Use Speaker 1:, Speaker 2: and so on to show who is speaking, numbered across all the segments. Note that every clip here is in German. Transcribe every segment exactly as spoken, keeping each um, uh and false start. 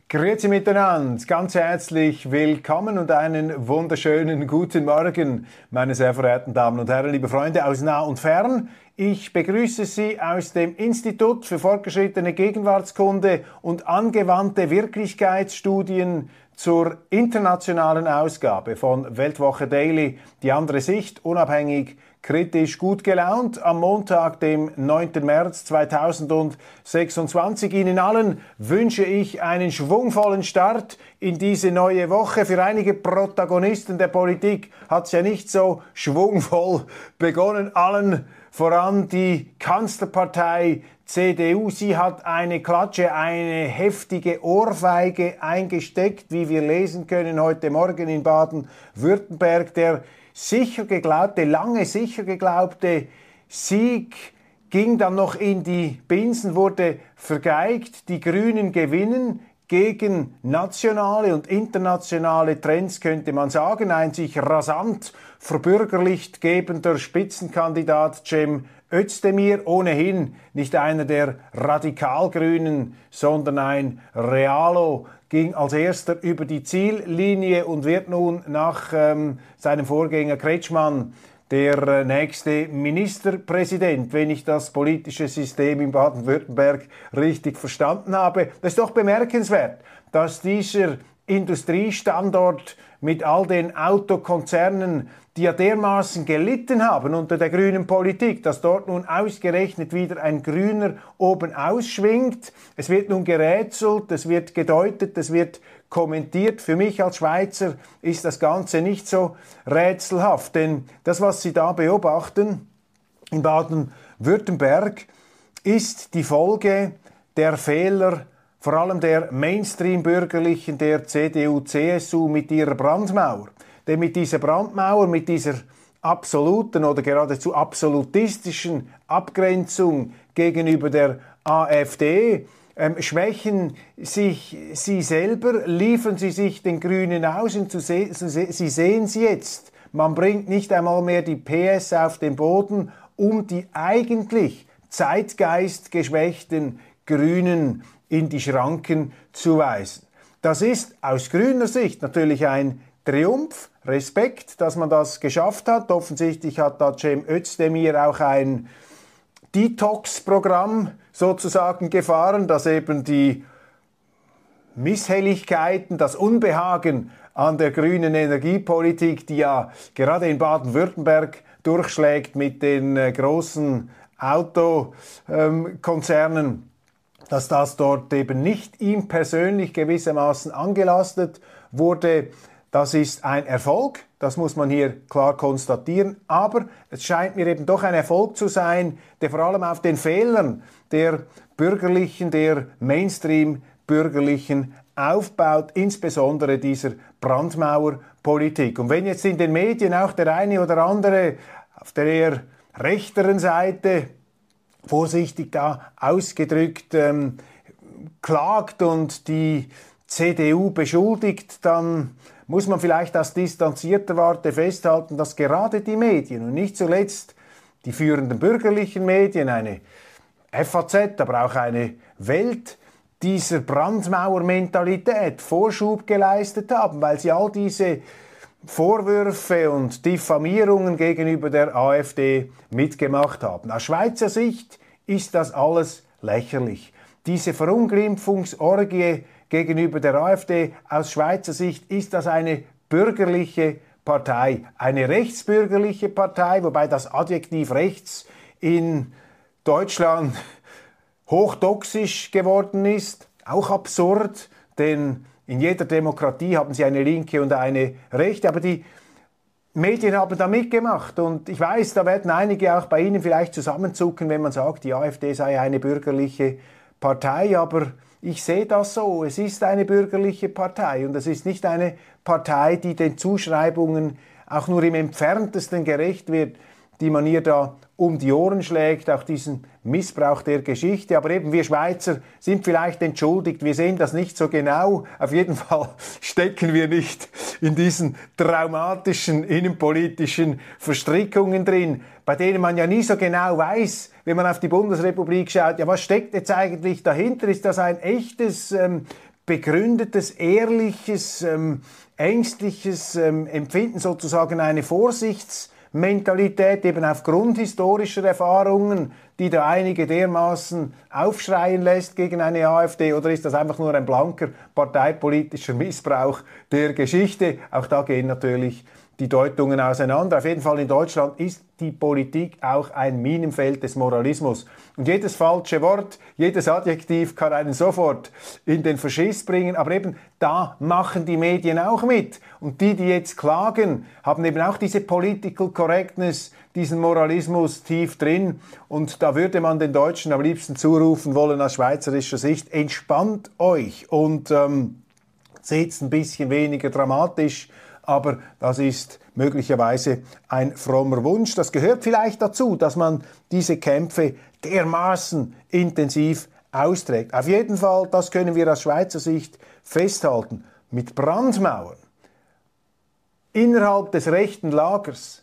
Speaker 1: Grüezi miteinander, ganz herzlich willkommen und einen wunderschönen guten Morgen, meine sehr verehrten Damen und Herren, liebe Freunde aus nah und fern. Ich begrüße Sie aus dem Institut für fortgeschrittene Gegenwartskunde und angewandte Wirklichkeitsstudien zur internationalen Ausgabe von Weltwoche Daily, die andere Sicht, unabhängig, kritisch, gut gelaunt, am Montag, dem neunten März zweitausendsechsundzwanzig. Ihnen allen wünsche ich einen schwungvollen Start in diese neue Woche. Für einige Protagonisten der Politik hat es ja nicht so schwungvoll begonnen. Allen voran die Kanzlerpartei C D U. Sie hat eine Klatsche, eine heftige Ohrfeige eingesteckt, wie wir lesen können heute Morgen in Baden-Württemberg. Der sicher geglaubte, lange sicher geglaubte Sieg ging dann noch in die Binsen, wurde vergeigt. Die Grünen gewinnen gegen nationale und internationale Trends, könnte man sagen. Ein sich rasant verbürgerlicht gebender Spitzenkandidat Cem Özdemir, ohnehin nicht einer der Radikalgrünen, sondern ein Realo, ging als erster über die Ziellinie und wird nun nach ähm, seinem Vorgänger Kretschmann der äh, nächste Ministerpräsident, wenn ich das politische System in Baden-Württemberg richtig verstanden habe. Das ist doch bemerkenswert, dass dieser Industriestandort mit all den Autokonzernen, die ja dermaßen gelitten haben unter der grünen Politik, dass dort nun ausgerechnet wieder ein Grüner oben ausschwingt. Es wird nun gerätselt, es wird gedeutet, es wird kommentiert. Für mich als Schweizer ist das Ganze nicht so rätselhaft, denn das, was Sie da beobachten in Baden-Württemberg, ist die Folge der Fehler vor allem der Mainstream-Bürgerlichen, der C D U C S U mit ihrer Brandmauer. Denn mit dieser Brandmauer, mit dieser absoluten oder geradezu absolutistischen Abgrenzung gegenüber der AfD ähm, schwächen sich sie selber, liefern sie sich den Grünen aus und zu se- sie sehen sie jetzt. Man bringt nicht einmal mehr die P S auf den Boden, um die eigentlich zeitgeistgeschwächten Grünen in die Schranken zu weisen. Das ist aus grüner Sicht natürlich ein Triumph, Respekt, dass man das geschafft hat. Offensichtlich hat da Cem Özdemir auch ein Detox-Programm sozusagen gefahren, das eben die Misshelligkeiten, das Unbehagen an der grünen Energiepolitik, die ja gerade in Baden-Württemberg durchschlägt mit den äh, großen Autokonzernen, ähm, dass das dort eben nicht ihm persönlich gewissermaßen angelastet wurde. Das ist ein Erfolg, das muss man hier klar konstatieren, aber es scheint mir eben doch ein Erfolg zu sein, der vor allem auf den Fehlern der bürgerlichen, der Mainstream-bürgerlichen aufbaut, insbesondere dieser Brandmauerpolitik. Und wenn jetzt in den Medien auch der eine oder andere auf der eher rechteren Seite, vorsichtig da ausgedrückt, ähm, klagt und die C D U beschuldigt, dann muss man vielleicht aus distanzierter Warte festhalten, dass gerade die Medien und nicht zuletzt die führenden bürgerlichen Medien, eine F A Z, aber auch eine Welt, dieser Brandmauermentalität Vorschub geleistet haben, weil sie all diese Vorwürfe und Diffamierungen gegenüber der AfD mitgemacht haben. Aus Schweizer Sicht ist das alles lächerlich. Diese Verunglimpfungsorgie gegenüber der AfD, aus Schweizer Sicht ist das eine bürgerliche Partei, eine rechtsbürgerliche Partei, wobei das Adjektiv rechts in Deutschland hochtoxisch geworden ist, auch absurd, denn in jeder Demokratie haben sie eine Linke und eine rechte, aber die Medien haben da mitgemacht und ich weiß, da werden einige auch bei Ihnen vielleicht zusammenzucken, wenn man sagt, die AfD sei eine bürgerliche Partei, aber ich sehe das so, es ist eine bürgerliche Partei und es ist nicht eine Partei, die den Zuschreibungen auch nur im Entferntesten gerecht wird, die man ihr da um die Ohren schlägt, auch diesen Missbrauch der Geschichte. Aber eben wir Schweizer sind vielleicht entschuldigt, wir sehen das nicht so genau. Auf jeden Fall stecken wir nicht in diesen traumatischen innenpolitischen Verstrickungen drin, bei denen man ja nie so genau weiß, wenn man auf die Bundesrepublik schaut, ja, was steckt jetzt eigentlich dahinter? Ist das ein echtes ähm, begründetes, ehrliches, ähm, ängstliches ähm, Empfinden, sozusagen eine Vorsichtsmentalität, eben aufgrund historischer Erfahrungen, die da einige dermaßen aufschreien lässt gegen eine AfD, oder ist das einfach nur ein blanker parteipolitischer Missbrauch der Geschichte? Auch da gehen natürlich die Deutungen auseinander. Auf jeden Fall in Deutschland ist die Politik auch ein Minenfeld des Moralismus. Und jedes falsche Wort, jedes Adjektiv kann einen sofort in den Verschiss bringen. Aber eben da machen die Medien auch mit. Und die, die jetzt klagen, haben eben auch diese Political Correctness, diesen Moralismus tief drin. Und da würde man den Deutschen am liebsten zurufen wollen aus schweizerischer Sicht: Entspannt euch und ähm, seht's ein bisschen weniger dramatisch. Aber das ist möglicherweise ein frommer Wunsch. Das gehört vielleicht dazu, dass man diese Kämpfe dermaßen intensiv austrägt. Auf jeden Fall, das können wir aus Schweizer Sicht festhalten, mit Brandmauern innerhalb des rechten Lagers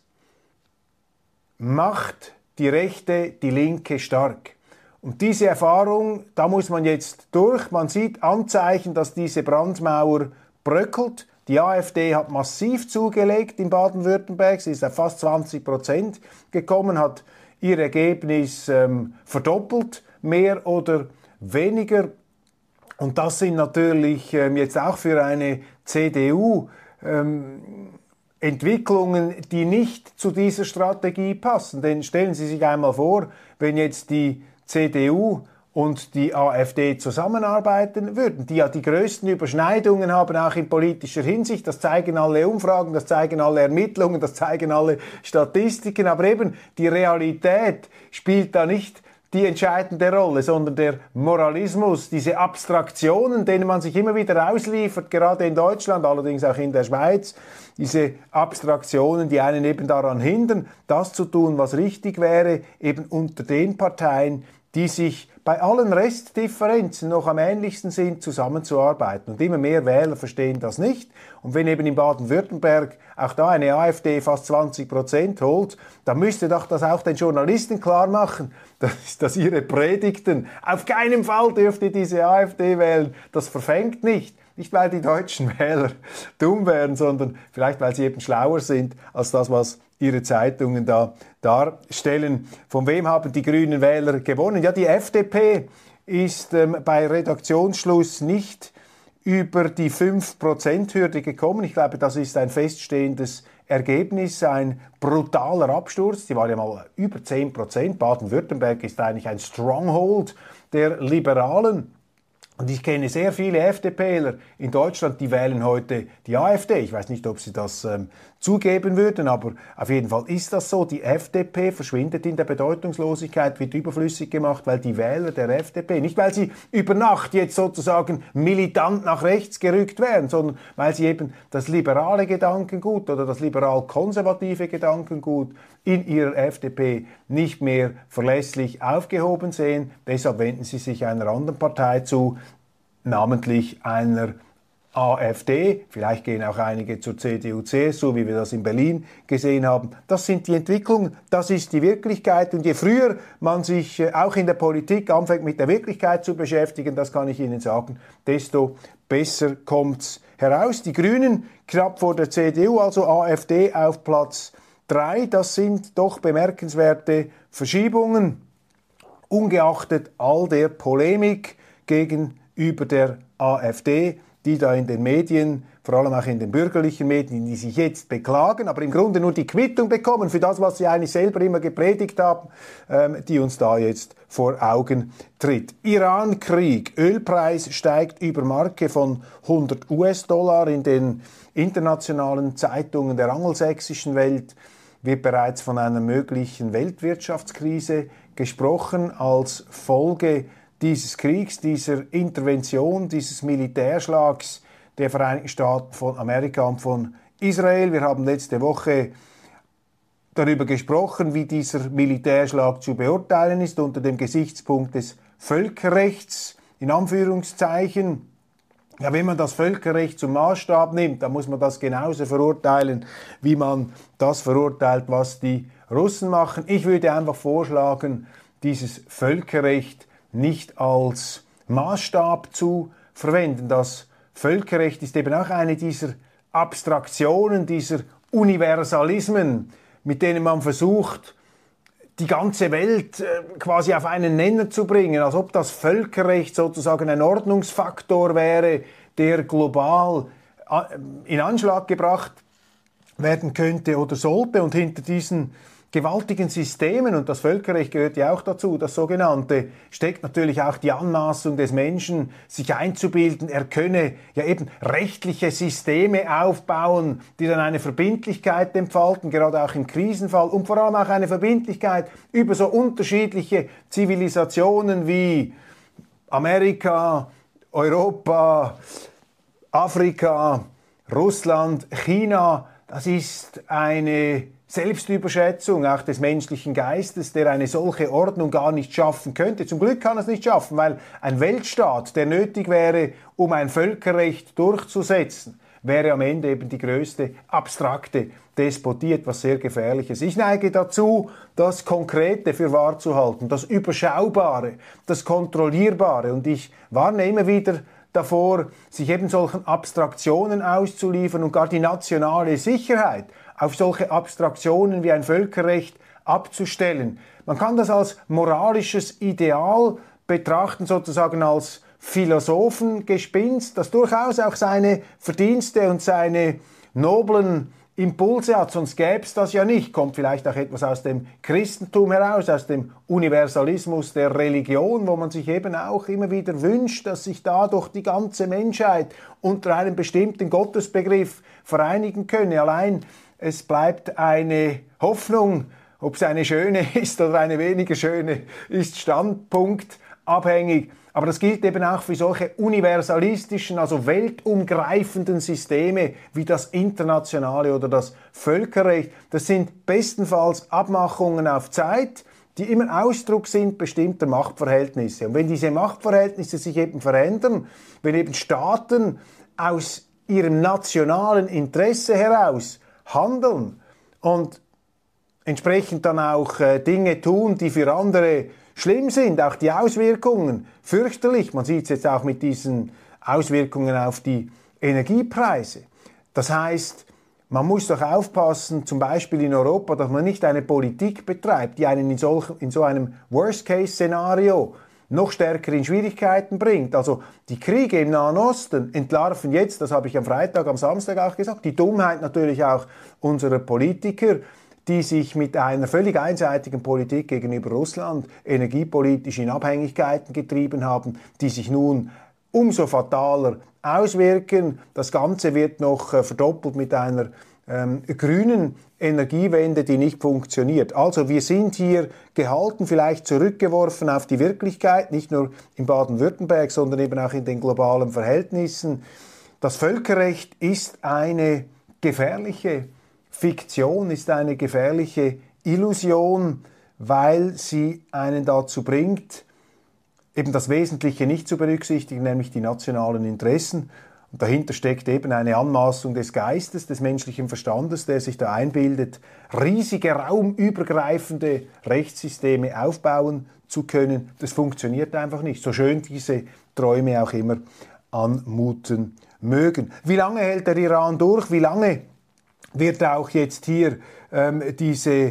Speaker 1: macht die Rechte die Linke stark. Und diese Erfahrung, da muss man jetzt durch. Man sieht Anzeichen, dass diese Brandmauer bröckelt. Die AfD hat massiv zugelegt in Baden-Württemberg. Sie ist auf fast zwanzig Prozent gekommen, hat ihr Ergebnis ähm, verdoppelt, mehr oder weniger. Und das sind natürlich ähm, jetzt auch für eine C D U ähm, Entwicklungen, die nicht zu dieser Strategie passen. Denn stellen Sie sich einmal vor, wenn jetzt die C D U und die AfD zusammenarbeiten würden, die ja die größten Überschneidungen haben, auch in politischer Hinsicht. Das zeigen alle Umfragen, das zeigen alle Ermittlungen, das zeigen alle Statistiken. Aber eben die Realität spielt da nicht die entscheidende Rolle, sondern der Moralismus, diese Abstraktionen, denen man sich immer wieder ausliefert, gerade in Deutschland, allerdings auch in der Schweiz, diese Abstraktionen, die einen eben daran hindern, das zu tun, was richtig wäre, eben unter den Parteien, die sich bei allen Restdifferenzen noch am ähnlichsten sind, zusammenzuarbeiten. Und immer mehr Wähler verstehen das nicht. Und wenn eben in Baden-Württemberg auch da eine AfD fast zwanzig Prozent holt, dann müsste doch das auch den Journalisten klar machen, dass, dass ihre Predigten, auf keinen Fall dürft ihr diese AfD wählen, das verfängt nicht. Nicht, weil die deutschen Wähler dumm wären, sondern vielleicht, weil sie eben schlauer sind als das, was ihre Zeitungen da darstellen. Von wem haben die grünen Wähler gewonnen? Ja, die F D P ist ähm, bei Redaktionsschluss nicht über die fünf Prozent Hürde gekommen. Ich glaube, das ist ein feststehendes Ergebnis, ein brutaler Absturz. Die war ja mal über zehn Prozent. Baden-Württemberg ist eigentlich ein Stronghold der Liberalen. Und ich kenne sehr viele FDPler in Deutschland, die wählen heute die AfD. Ich weiß nicht, ob sie das ähm, zugeben würden, aber auf jeden Fall ist das so. Die F D P verschwindet in der Bedeutungslosigkeit, wird überflüssig gemacht, weil die Wähler der F D P, nicht weil sie über Nacht jetzt sozusagen militant nach rechts gerückt wären, sondern weil sie eben das liberale Gedankengut oder das liberal-konservative Gedankengut in ihrer F D P nicht mehr verlässlich aufgehoben sehen. Deshalb wenden sie sich einer anderen Partei zu, namentlich einer AfD, vielleicht gehen auch einige zur C D U, C S U, wie wir das in Berlin gesehen haben. Das sind die Entwicklungen, das ist die Wirklichkeit. Und je früher man sich auch in der Politik anfängt, mit der Wirklichkeit zu beschäftigen, das kann ich Ihnen sagen, desto besser kommt's heraus. Die Grünen knapp vor der C D U, also AfD auf Platz drei. Das sind doch bemerkenswerte Verschiebungen, ungeachtet all der Polemik gegenüber der AfD, die da in den Medien, vor allem auch in den bürgerlichen Medien, die sich jetzt beklagen, aber im Grunde nur die Quittung bekommen für das, was sie eigentlich selber immer gepredigt haben, ähm, die uns da jetzt vor Augen tritt. Iran-Krieg, Ölpreis steigt über Marke von hundert US-Dollar. In den internationalen Zeitungen der angelsächsischen Welt wird bereits von einer möglichen Weltwirtschaftskrise gesprochen als Folge dieses Kriegs, dieser Intervention, dieses Militärschlags der Vereinigten Staaten von Amerika und von Israel. Wir haben letzte Woche darüber gesprochen, wie dieser Militärschlag zu beurteilen ist unter dem Gesichtspunkt des Völkerrechts, in Anführungszeichen. Ja, wenn man das Völkerrecht zum Maßstab nimmt, dann muss man das genauso verurteilen, wie man das verurteilt, was die Russen machen. Ich würde einfach vorschlagen, dieses Völkerrecht nicht als Maßstab zu verwenden. Das Völkerrecht ist eben auch eine dieser Abstraktionen, dieser Universalismen, mit denen man versucht, die ganze Welt quasi auf einen Nenner zu bringen, als ob das Völkerrecht sozusagen ein Ordnungsfaktor wäre, der global in Anschlag gebracht werden könnte oder sollte. Und hinter diesen gewaltigen Systemen, und das Völkerrecht gehört ja auch dazu, das sogenannte, steckt natürlich auch die Anmaßung des Menschen, sich einzubilden, er könne ja eben rechtliche Systeme aufbauen, die dann eine Verbindlichkeit entfalten, gerade auch im Krisenfall, und vor allem auch eine Verbindlichkeit über so unterschiedliche Zivilisationen wie Amerika, Europa, Afrika, Russland, China. Das ist eine Selbstüberschätzung auch des menschlichen Geistes, der eine solche Ordnung gar nicht schaffen könnte. Zum Glück kann er es nicht schaffen, weil ein Weltstaat, der nötig wäre, um ein Völkerrecht durchzusetzen, wäre am Ende eben die größte abstrakte Despotie, etwas sehr Gefährliches. Ich neige dazu, das Konkrete für wahr zu halten, das Überschaubare, das Kontrollierbare, und ich warne immer wieder davor, sich eben solchen Abstraktionen auszuliefern und gar die nationale Sicherheit auf solche Abstraktionen wie ein Völkerrecht abzustellen. Man kann das als moralisches Ideal betrachten, sozusagen als Philosophengespinst, das durchaus auch seine Verdienste und seine noblen Impulse hat, sonst gäbe es das ja nicht. Kommt vielleicht auch etwas aus dem Christentum heraus, aus dem Universalismus der Religion, wo man sich eben auch immer wieder wünscht, dass sich dadurch die ganze Menschheit unter einem bestimmten Gottesbegriff vereinigen könne. Allein es bleibt eine Hoffnung, ob es eine schöne ist oder eine weniger schöne, ist standpunktabhängig. Aber das gilt eben auch für solche universalistischen, also weltumgreifenden Systeme wie das internationale oder das Völkerrecht. Das sind bestenfalls Abmachungen auf Zeit, die immer Ausdruck sind bestimmter Machtverhältnisse. Und wenn diese Machtverhältnisse sich eben verändern, wenn eben Staaten aus ihrem nationalen Interesse heraus handeln und entsprechend dann auch äh, Dinge tun, die für andere schlimm sind, auch die Auswirkungen fürchterlich. Man sieht es jetzt auch mit diesen Auswirkungen auf die Energiepreise. Das heißt, man muss doch aufpassen, zum Beispiel in Europa, dass man nicht eine Politik betreibt, die einen in, solch, in so einem Worst-Case-Szenario noch stärker in Schwierigkeiten bringt. Also die Kriege im Nahen Osten entlarven jetzt, das habe ich am Freitag, am Samstag auch gesagt, die Dummheit natürlich auch unserer Politiker, die sich mit einer völlig einseitigen Politik gegenüber Russland energiepolitisch in Abhängigkeiten getrieben haben, die sich nun umso fataler auswirken. Das Ganze wird noch äh, verdoppelt mit einer ähm, grünen Energiewende, die nicht funktioniert. Also wir sind hier gehalten, vielleicht zurückgeworfen auf die Wirklichkeit, nicht nur in Baden-Württemberg, sondern eben auch in den globalen Verhältnissen. Das Völkerrecht ist eine gefährliche Fiktion, ist eine gefährliche Illusion, weil sie einen dazu bringt, eben das Wesentliche nicht zu berücksichtigen, nämlich die nationalen Interessen. Und dahinter steckt eben eine Anmaßung des Geistes, des menschlichen Verstandes, der sich da einbildet, riesige raumübergreifende Rechtssysteme aufbauen zu können. Das funktioniert einfach nicht, so schön diese Träume auch immer anmuten mögen. Wie lange hält der Iran durch? Wie lange wird auch jetzt hier ähm, diese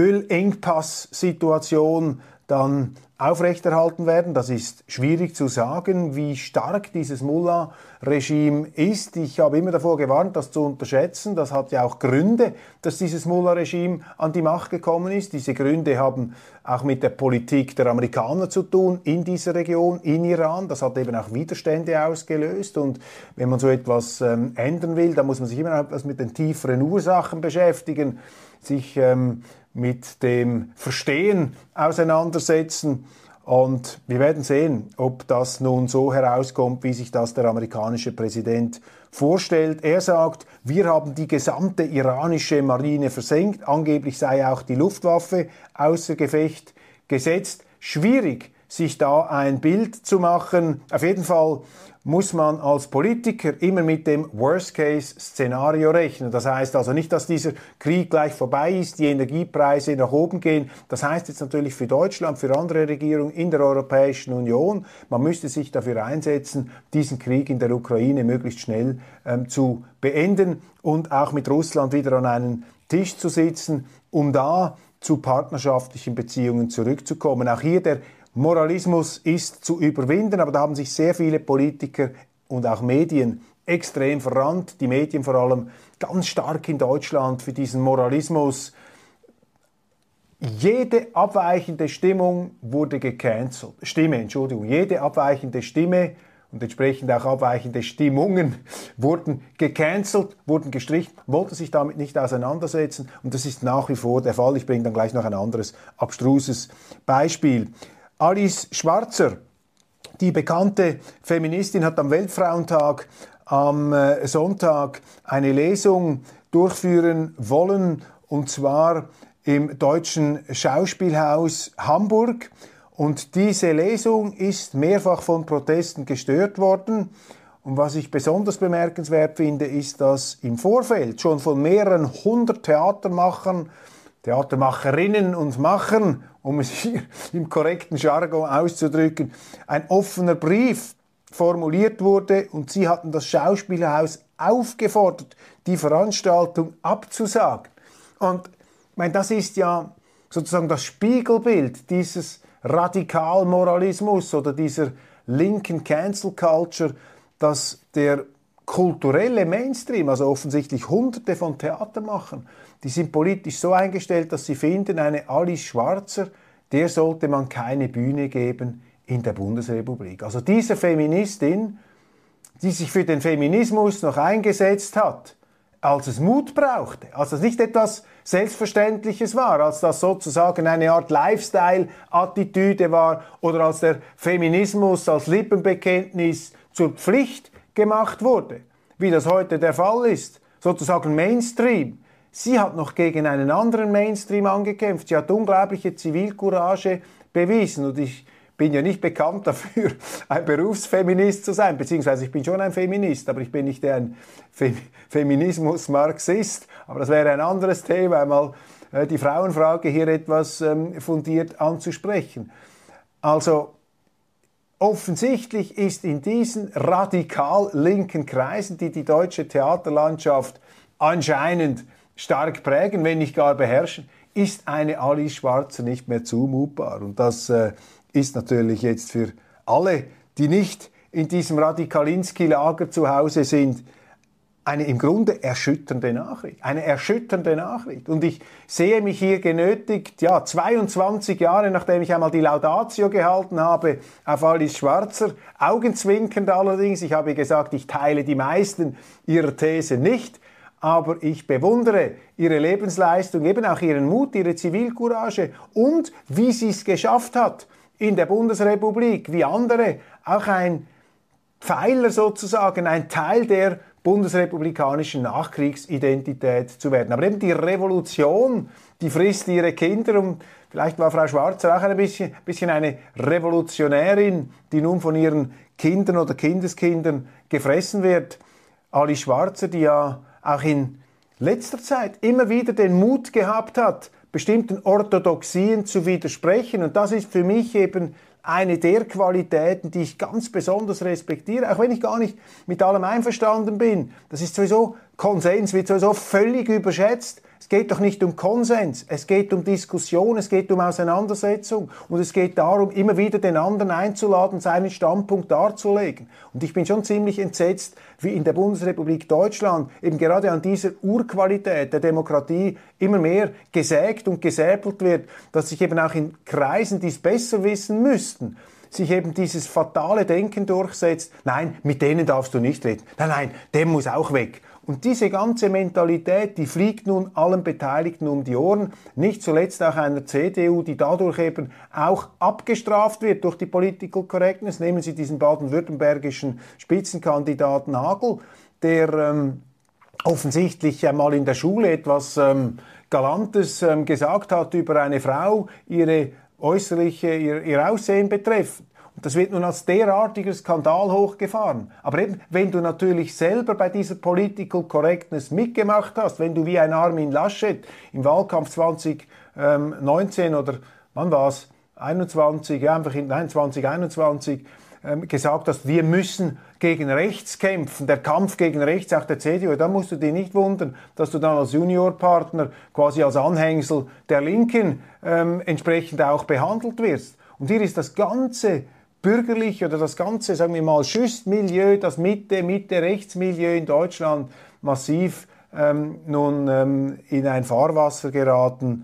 Speaker 1: Ölengpass-Situation dann aufrechterhalten werden? Das ist schwierig zu sagen, wie stark dieses Mullah-Regime ist. Ich habe immer davor gewarnt, das zu unterschätzen. Das hat ja auch Gründe, dass dieses Mullah-Regime an die Macht gekommen ist. Diese Gründe haben auch mit der Politik der Amerikaner zu tun in dieser Region, in Iran. Das hat eben auch Widerstände ausgelöst. Und wenn man so etwas ähm, ändern will, dann muss man sich immer etwas mit den tieferen Ursachen beschäftigen, sich ähm, mit dem Verstehen auseinandersetzen. Und wir werden sehen, ob das nun so herauskommt, wie sich das der amerikanische Präsident vorstellt. Er sagt, wir haben die gesamte iranische Marine versenkt. Angeblich sei auch die Luftwaffe außer Gefecht gesetzt. Schwierig, sich da ein Bild zu machen. Auf jeden Fall muss man als Politiker immer mit dem Worst-Case-Szenario rechnen. Das heißt also nicht, dass dieser Krieg gleich vorbei ist, die Energiepreise nach oben gehen. Das heißt jetzt natürlich für Deutschland, für andere Regierungen in der Europäischen Union, man müsste sich dafür einsetzen, diesen Krieg in der Ukraine möglichst schnell ähm, zu beenden und auch mit Russland wieder an einen Tisch zu sitzen, um da zu partnerschaftlichen Beziehungen zurückzukommen. Auch hier der Moralismus ist zu überwinden, aber da haben sich sehr viele Politiker und auch Medien extrem verrannt, die Medien vor allem ganz stark in Deutschland für diesen Moralismus. Jede abweichende Stimmung wurde gecancelt. Stimme, Entschuldigung, jede abweichende Stimme und entsprechend auch abweichende Stimmungen wurden gecancelt, wurden gestrichen, wollten sich damit nicht auseinandersetzen und das ist nach wie vor der Fall. Ich bringe dann gleich noch ein anderes abstruses Beispiel. Alice Schwarzer, die bekannte Feministin, hat am Weltfrauentag am Sonntag eine Lesung durchführen wollen, und zwar im Deutschen Schauspielhaus Hamburg. Und diese Lesung ist mehrfach von Protesten gestört worden. Und was ich besonders bemerkenswert finde, ist, dass im Vorfeld schon von mehreren hundert Theatermachern, Theatermacherinnen und Machern, um es hier im korrekten Jargon auszudrücken, ein offener Brief formuliert wurde und sie hatten das Schauspielhaus aufgefordert, die Veranstaltung abzusagen. Und ich meine, das ist ja sozusagen das Spiegelbild dieses Radikalmoralismus oder dieser linken Cancel Culture, dass der kulturelle Mainstream, also offensichtlich Hunderte von Theatermachern, die sind politisch so eingestellt, dass sie finden, eine Alice Schwarzer, der sollte man keine Bühne geben in der Bundesrepublik. Also diese Feministin, die sich für den Feminismus noch eingesetzt hat, als es Mut brauchte, als das nicht etwas Selbstverständliches war, als das sozusagen eine Art Lifestyle-Attitüde war oder als der Feminismus als Lippenbekenntnis zur Pflicht gemacht wurde, wie das heute der Fall ist, sozusagen Mainstream. Sie hat noch gegen einen anderen Mainstream angekämpft. Sie hat unglaubliche Zivilcourage bewiesen und ich bin ja nicht bekannt dafür, ein Berufsfeminist zu sein, beziehungsweise ich bin schon ein Feminist, aber ich bin nicht ein Fe- Feminismus-Marxist. Aber das wäre ein anderes Thema, einmal äh, die Frauenfrage hier etwas ähm, fundiert anzusprechen. Also offensichtlich ist in diesen radikal linken Kreisen, die die deutsche Theaterlandschaft anscheinend stark prägen, wenn nicht gar beherrschen, ist eine Alice Schwarzer nicht mehr zumutbar. Und das äh, ist natürlich jetzt für alle, die nicht in diesem Radikalinski-Lager zu Hause sind, eine im Grunde erschütternde Nachricht. Eine erschütternde Nachricht. Und ich sehe mich hier genötigt, ja, zweiundzwanzig Jahre, nachdem ich einmal die Laudatio gehalten habe auf Alice Schwarzer, augenzwinkernd allerdings, ich habe gesagt, ich teile die meisten ihrer These nicht, aber ich bewundere ihre Lebensleistung, eben auch ihren Mut, ihre Zivilcourage und wie sie es geschafft hat, in der Bundesrepublik, wie andere, auch ein Pfeiler sozusagen, ein Teil der bundesrepublikanischen Nachkriegsidentität zu werden. Aber eben die Revolution, die frisst ihre Kinder und vielleicht war Frau Schwarzer auch ein bisschen, bisschen eine Revolutionärin, die nun von ihren Kindern oder Kindeskindern gefressen wird. Alice Schwarzer, die ja auch in letzter Zeit immer wieder den Mut gehabt hat, bestimmten Orthodoxien zu widersprechen. Und das ist für mich eben eine der Qualitäten, die ich ganz besonders respektiere, auch wenn ich gar nicht mit allem einverstanden bin. Das ist sowieso, Konsens wird sowieso völlig überschätzt. Es geht doch nicht um Konsens, es geht um Diskussion, es geht um Auseinandersetzung und es geht darum, immer wieder den anderen einzuladen, seinen Standpunkt darzulegen. Und ich bin schon ziemlich entsetzt, wie in der Bundesrepublik Deutschland eben gerade an dieser Urqualität der Demokratie immer mehr gesägt und gesäbelt wird, dass sich eben auch in Kreisen, die es besser wissen müssten, sich eben dieses fatale Denken durchsetzt, nein, mit denen darfst du nicht reden, nein, nein, der muss auch weg. Und diese ganze Mentalität, die fliegt nun allen Beteiligten um die Ohren, nicht zuletzt auch einer C D U, die dadurch eben auch abgestraft wird durch die Political Correctness. Nehmen Sie diesen baden-württembergischen Spitzenkandidaten Hagel, der ähm, offensichtlich einmal in der Schule etwas ähm, Galantes ähm, gesagt hat über eine Frau, ihre äußerliche, ihr, ihr Aussehen betreffend. Und das wird nun als derartiger Skandal hochgefahren. Aber eben, wenn du natürlich selber bei dieser Political Correctness mitgemacht hast, wenn du wie ein Armin Laschet im Wahlkampf zwanzig neunzehn oder wann war es? einundzwanzig, ja, einfach in, nein, zwanzig einundzwanzig ähm, gesagt hast, wir müssen gegen rechts kämpfen, der Kampf gegen rechts, auch der C D U, da musst du dich nicht wundern, dass du dann als Juniorpartner, quasi als Anhängsel der Linken ähm, entsprechend auch behandelt wirst. Und hier ist das ganze bürgerliche oder das ganze, sagen wir mal, Schüssmilieu, das Mitte, Mitte-Rechtsmilieu in Deutschland massiv ähm, nun ähm, in ein Fahrwasser geraten,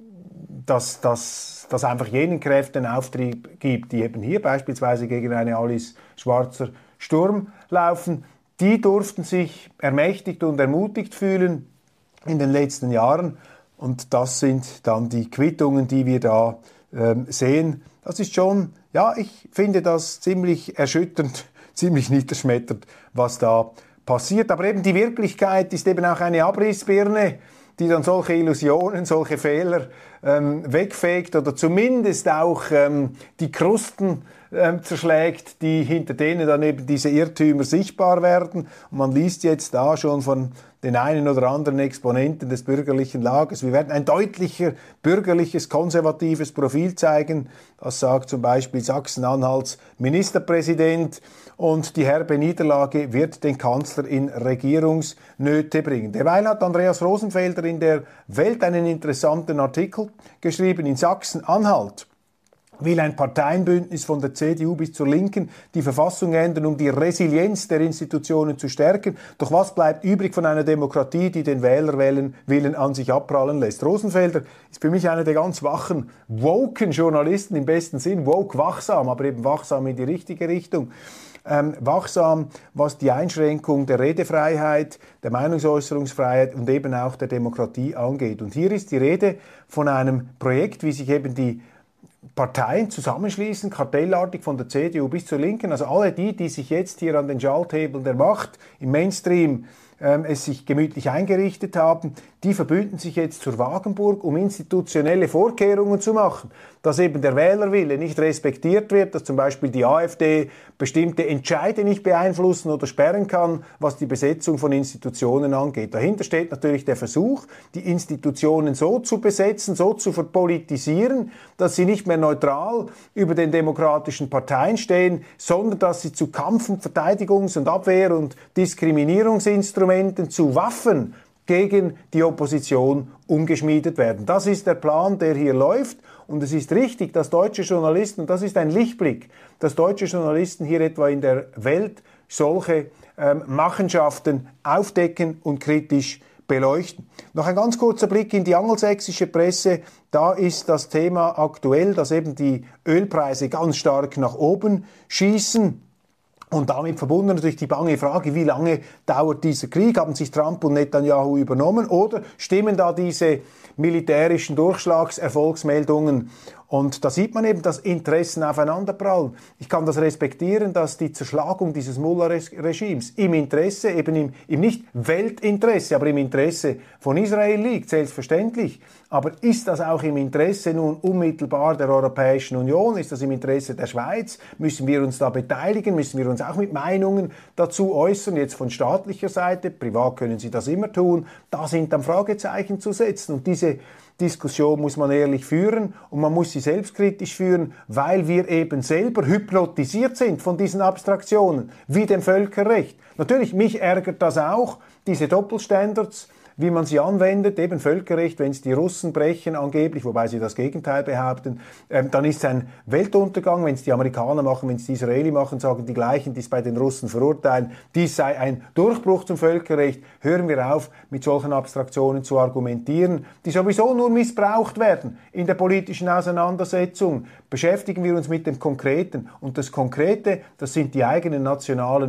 Speaker 1: dass das dass einfach jenen Kräften Auftrieb gibt, die eben hier beispielsweise gegen eine Alice Schwarzer Sturm laufen. Die durften sich ermächtigt und ermutigt fühlen in den letzten Jahren. Und das sind dann die Quittungen, die wir da ähm, sehen. Das ist schon, ja, ich finde das ziemlich erschütternd, ziemlich niederschmetternd, was da passiert. Aber eben die Wirklichkeit ist eben auch eine Abrissbirne, die dann solche Illusionen, solche Fehler ähm, wegfegt oder zumindest auch ähm, die Krusten ähm, zerschlägt, die hinter denen dann eben diese Irrtümer sichtbar werden. Und man liest jetzt da schon von den einen oder anderen Exponenten des bürgerlichen Lagers, wir werden ein deutlicher bürgerliches, konservatives Profil zeigen. Das sagt zum Beispiel Sachsen-Anhalts Ministerpräsident. Und die herbe Niederlage wird den Kanzler in Regierungsnöte bringen. Derweil hat Andreas Rosenfelder in der Welt einen interessanten Artikel geschrieben. In Sachsen-Anhalt will ein Parteienbündnis von der C D U bis zur Linken die Verfassung ändern, um die Resilienz der Institutionen zu stärken. Doch was bleibt übrig von einer Demokratie, die den Wählerwillen an sich abprallen lässt? Rosenfelder ist für mich einer der ganz wachen, woken Journalisten im besten Sinn, woke wachsam, aber eben wachsam in die richtige Richtung. Ähm, wachsam, was die Einschränkung der Redefreiheit, der Meinungsäußerungsfreiheit und eben auch der Demokratie angeht. Und hier ist die Rede von einem Projekt, wie sich eben die Parteien zusammenschließen, kartellartig von der C D U bis zur Linken, also alle die, die sich jetzt hier an den Schalthebeln der Macht im Mainstream ähm, es sich gemütlich eingerichtet haben, die verbünden sich jetzt zur Wagenburg, um institutionelle Vorkehrungen zu machen, dass eben der Wählerwille nicht respektiert wird, dass zum Beispiel die AfD bestimmte Entscheide nicht beeinflussen oder sperren kann, was die Besetzung von Institutionen angeht. Dahinter steht natürlich der Versuch, die Institutionen so zu besetzen, so zu verpolitisieren, dass sie nicht mehr neutral über den demokratischen Parteien stehen, sondern dass sie zu Kampf- und Verteidigungs- und Abwehr- und Diskriminierungsinstrumenten, zu Waffen gegen die Opposition umgeschmiedet werden. Das ist der Plan, der hier läuft. Und es ist richtig, dass deutsche Journalisten, und das ist ein Lichtblick, dass deutsche Journalisten hier etwa in der Welt solche ähm, Machenschaften aufdecken und kritisch beleuchten. Noch ein ganz kurzer Blick in die angelsächsische Presse. Da ist das Thema aktuell, dass eben die Ölpreise ganz stark nach oben schießen. Und damit verbunden natürlich die bange Frage, wie lange dauert dieser Krieg? Haben sich Trump und Netanyahu übernommen oder stimmen da diese militärischen Durchschlagserfolgsmeldungen? Und da sieht man eben, dass Interessen aufeinanderprallen. Ich kann das respektieren, dass die Zerschlagung dieses Mullah-Regimes im Interesse, eben im, im nicht Weltinteresse, aber im Interesse von Israel liegt, selbstverständlich. Aber ist das auch im Interesse nun unmittelbar der Europäischen Union? Ist das im Interesse der Schweiz? Müssen wir uns da beteiligen? Müssen wir uns auch mit Meinungen dazu äußern? Jetzt von staatlicher Seite, privat können Sie das immer tun. Da sind dann Fragezeichen zu setzen. Und diese Diskussion muss man ehrlich führen und man muss sie selbstkritisch führen, weil wir eben selber hypnotisiert sind von diesen Abstraktionen, wie dem Völkerrecht. Natürlich, mich ärgert das auch, diese Doppelstandards, wie man sie anwendet, eben Völkerrecht, wenn es die Russen brechen angeblich, wobei sie das Gegenteil behaupten, ähm, dann ist es ein Weltuntergang, wenn es die Amerikaner machen, wenn es die Israeli machen, sagen die gleichen, die es bei den Russen verurteilen, dies sei ein Durchbruch zum Völkerrecht. Hören wir auf, mit solchen Abstraktionen zu argumentieren, die sowieso nur missbraucht werden in der politischen Auseinandersetzung. Beschäftigen wir uns mit dem Konkreten und das Konkrete, das sind die eigenen nationalen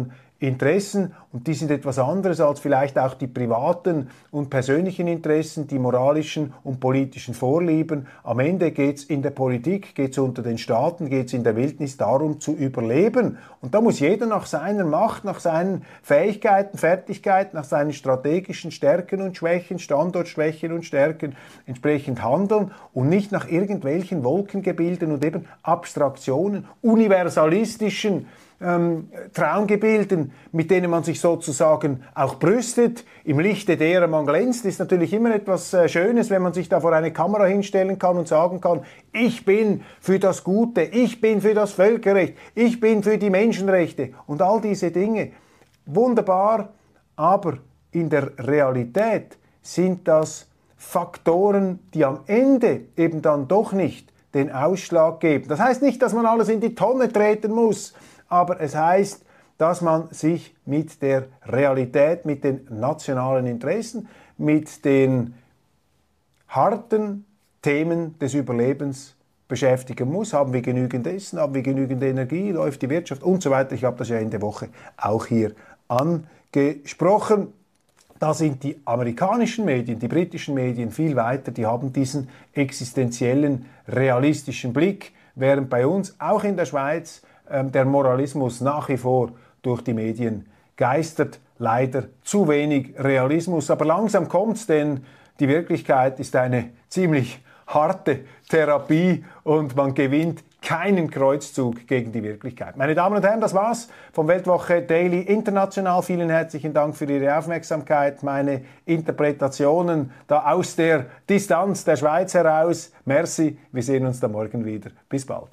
Speaker 1: Interessen, und die sind etwas anderes als vielleicht auch die privaten und persönlichen Interessen, die moralischen und politischen Vorlieben. Am Ende geht es in der Politik, geht es unter den Staaten, geht es in der Wildnis darum zu überleben. Und da muss jeder nach seiner Macht, nach seinen Fähigkeiten, Fertigkeiten, nach seinen strategischen Stärken und Schwächen, Standortschwächen und Stärken entsprechend handeln und nicht nach irgendwelchen Wolkengebilden und eben Abstraktionen, universalistischen Ähm, Traumgebilden, mit denen man sich sozusagen auch brüstet. Im Lichte derer man glänzt, ist natürlich immer etwas äh, Schönes, wenn man sich da vor eine Kamera hinstellen kann und sagen kann, ich bin für das Gute, ich bin für das Völkerrecht, ich bin für die Menschenrechte und all diese Dinge. Wunderbar, aber in der Realität sind das Faktoren, die am Ende eben dann doch nicht den Ausschlag geben. Das heißt nicht, dass man alles in die Tonne treten muss, aber es heißt, dass man sich mit der Realität, mit den nationalen Interessen, mit den harten Themen des Überlebens beschäftigen muss. Haben wir genügend Essen, haben wir genügend Energie, läuft die Wirtschaft und so weiter. Ich habe das ja in der Woche auch hier angesprochen. Da sind die amerikanischen Medien, die britischen Medien viel weiter, die haben diesen existenziellen, realistischen Blick, während bei uns, auch in der Schweiz, der Moralismus nach wie vor durch die Medien geistert. Leider zu wenig Realismus. Aber langsam kommt's, denn die Wirklichkeit ist eine ziemlich harte Therapie und man gewinnt keinen Kreuzzug gegen die Wirklichkeit. Meine Damen und Herren, das war's vom Weltwoche Daily International. Vielen herzlichen Dank für Ihre Aufmerksamkeit. Meine Interpretationen da aus der Distanz der Schweiz heraus. Merci, wir sehen uns da morgen wieder. Bis bald.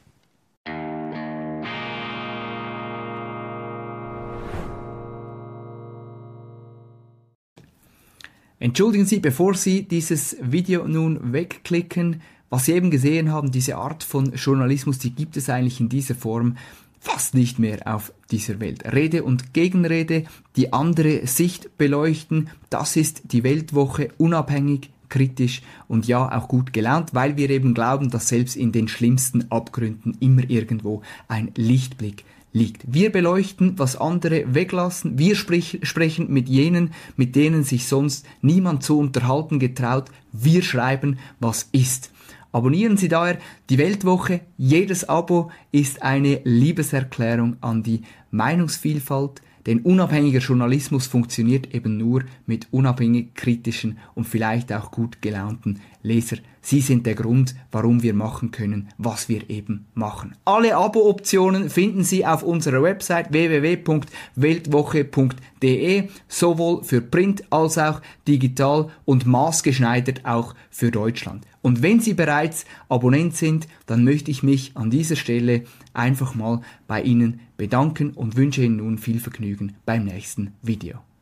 Speaker 2: Entschuldigen Sie, bevor Sie dieses Video nun wegklicken, was Sie eben gesehen haben, diese Art von Journalismus, die gibt es eigentlich in dieser Form fast nicht mehr auf dieser Welt. Rede und Gegenrede, die andere Sicht beleuchten, das ist die Weltwoche, unabhängig, kritisch und ja auch gut gelaunt, weil wir eben glauben, dass selbst in den schlimmsten Abgründen immer irgendwo ein Lichtblick liegt. Wir beleuchten, was andere weglassen. Wir sprich, sprechen mit jenen, mit denen sich sonst niemand zu unterhalten getraut. Wir schreiben, was ist. Abonnieren Sie daher die Weltwoche. Jedes Abo ist eine Liebeserklärung an die Meinungsvielfalt. Denn unabhängiger Journalismus funktioniert eben nur mit unabhängig kritischen und vielleicht auch gut gelaunten Leser. Sie sind der Grund, warum wir machen können, was wir eben machen. Alle Abo-Optionen finden Sie auf unserer Website w w w punkt weltwoche punkt d e, sowohl für Print als auch digital und maßgeschneidert auch für Deutschland. Und wenn Sie bereits Abonnent sind, dann möchte ich mich an dieser Stelle einfach mal bei Ihnen bedanken und wünsche Ihnen nun viel Vergnügen beim nächsten Video.